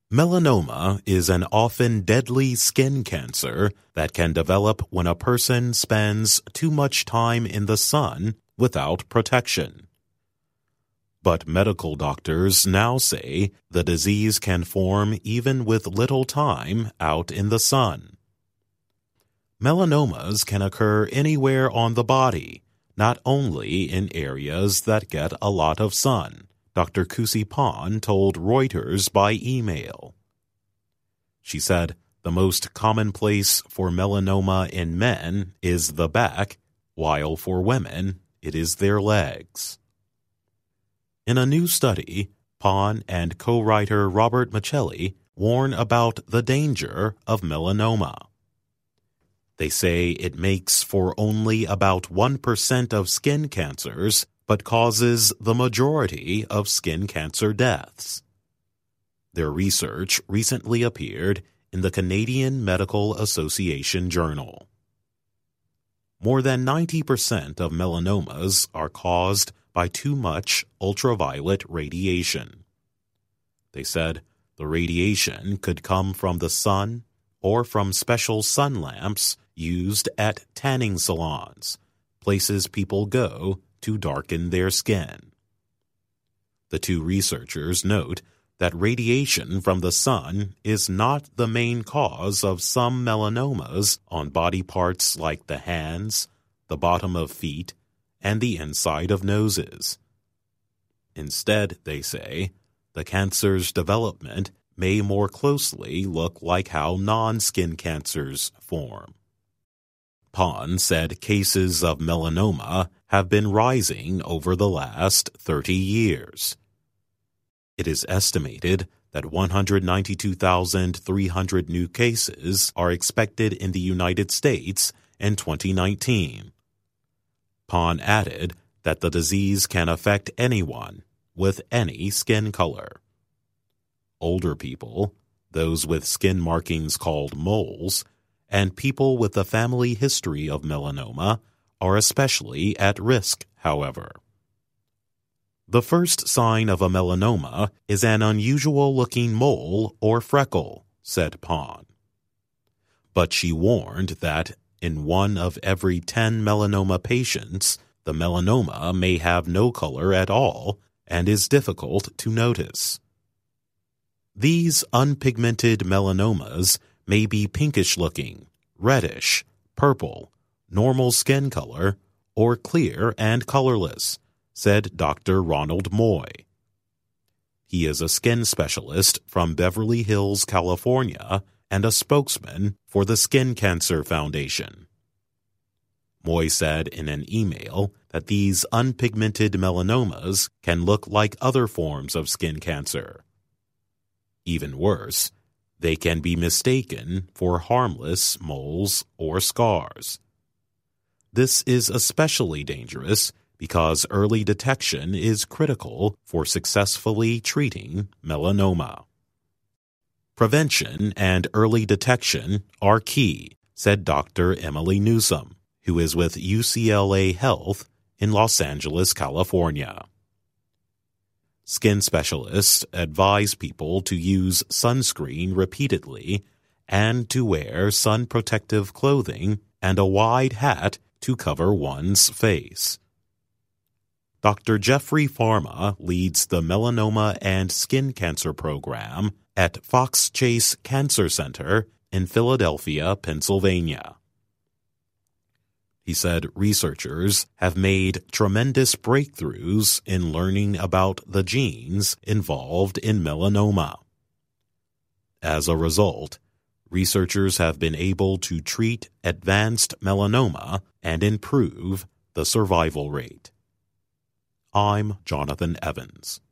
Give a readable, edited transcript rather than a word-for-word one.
Melanoma is an often deadly skin cancer that can develop when a person spends too much time in the sun without protection. But medical doctors now say the disease can form even with little time out in the sun. Melanomas can occur anywhere on the body, not only in areas that get a lot of sun, Dr. Kusi Pan told Reuters by email. She said the most common place for melanoma in men is the back, while for women it is their legs. In a new study, Pan and co-writer Robert Michelli warn about the danger of melanoma. They say it makes for only about 1% of skin cancers, but causes the majority of skin cancer deaths. Their research recently appeared in the Canadian Medical Association Journal. More than 90% of melanomas are caused by too much ultraviolet radiation. They said the radiation could come from the sun or from special sun lamps used at tanning salons, places people go to darken their skin. The two researchers note that radiation from the sun is not the main cause of some melanomas on body parts like the hands, the bottom of feet, and the inside of noses. Instead, they say, the cancer's development may more closely look like how non-skin cancers form. Pan said cases of melanoma have been rising over the last 30 years. It is estimated that 192,300 new cases are expected in the United States in 2019. Pan added that the disease can affect anyone with any skin color. Older people, those with skin markings called moles, and people with a family history of melanoma are especially at risk, however. The first sign of a melanoma is an unusual-looking mole or freckle, said Pan. But she warned that in 1 of every 10 melanoma patients, the melanoma may have no color at all and is difficult to notice. These unpigmented melanomas may be pinkish-looking, reddish, purple, normal skin color, or clear and colorless, said Dr. Ronald Moy. He is a skin specialist from Beverly Hills, California, and a spokesman for the Skin Cancer Foundation. Moy said in an email that these unpigmented melanomas can look like other forms of skin cancer. Even worse, they can be mistaken for harmless moles or scars. This is especially dangerous because early detection is critical for successfully treating melanoma. Prevention and early detection are key, said Dr. Emily Newsom, who is with UCLA Health in Los Angeles, California. Skin specialists advise people to use sunscreen repeatedly and to wear sun-protective clothing and a wide hat to cover one's face. Dr. Jeffrey Farma leads the Melanoma and Skin Cancer Program at Fox Chase Cancer Center in Philadelphia, Pennsylvania. He said researchers have made tremendous breakthroughs in learning about the genes involved in melanoma. As a result, researchers have been able to treat advanced melanoma and improve the survival rate. I'm Jonathan Evans.